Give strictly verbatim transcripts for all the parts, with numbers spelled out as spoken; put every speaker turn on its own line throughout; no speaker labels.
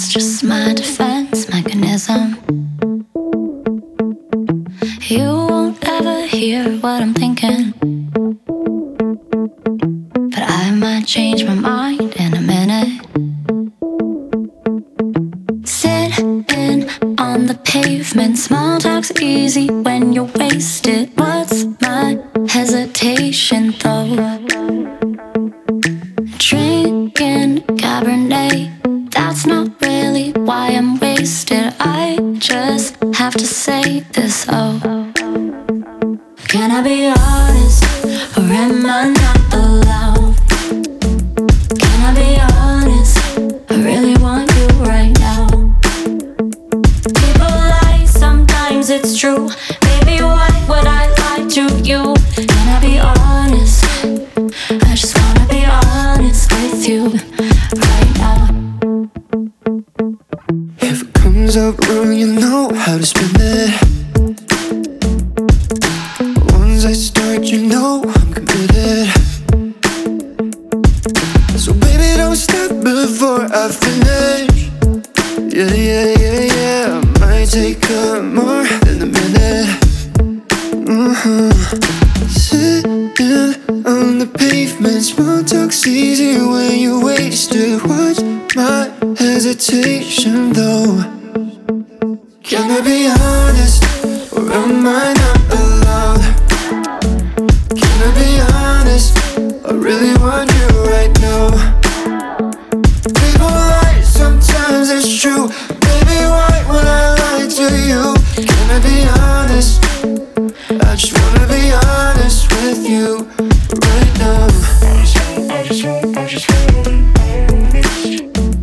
It's just my defense mechanism. You won't ever hear what I'm thinking, but I might change my mind in a minute. Sitting on the pavement, small talk's easy when you're wasted. What's my hesitation though? Drinking Cabernet, that's not really why I'm wasted. I just have to say this, oh. Can I be honest, or am I not allowed? Can I be honest, I really want you right now. People lie, sometimes it's true. Baby, why would I lie to you? Can I be honest, I just wanna be honest with you right now.
If it comes out wrong, you know how to spin it. Once I start, you know I'm committed. So baby, don't stop before I finish. Yeah, yeah, yeah, yeah, I might take up more than a minute. Mm-hmm. Sitting on the pavement, small talk's easy when you're wasted. What's my hesitation though? Can I be honest, or am I not allowed? Can I be honest, I really want you right now. People lie, sometimes it's true. Baby, why would I lie to you? Can I be honest, I just wanna be honest with you right now. I just wanna, I just wanna, I just wanna be honest.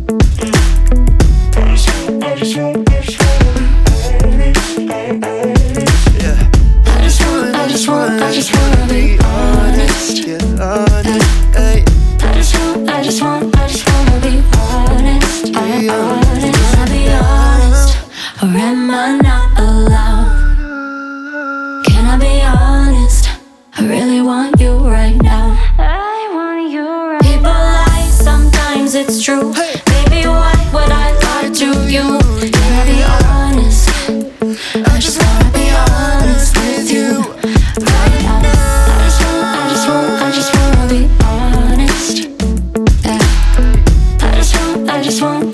I just wanna, I just wanna, I just wanna be honest. Yeah.
I just want, I just want, I just wanna be honest.
Yeah, honest, hey.
I just want, I just want, I just wanna be honest.
Be
I'm
honest.
honest. Can I be honest, or am I not allowed? Can I be honest, I really want you right now. I want you right now. People lie, sometimes it's true.
Hey.
Baby, why would I lie to you? Can I be honest, I just wanna be honest with you right now. I just want, I just want, I just wanna be honest. Yeah. I just want, I just want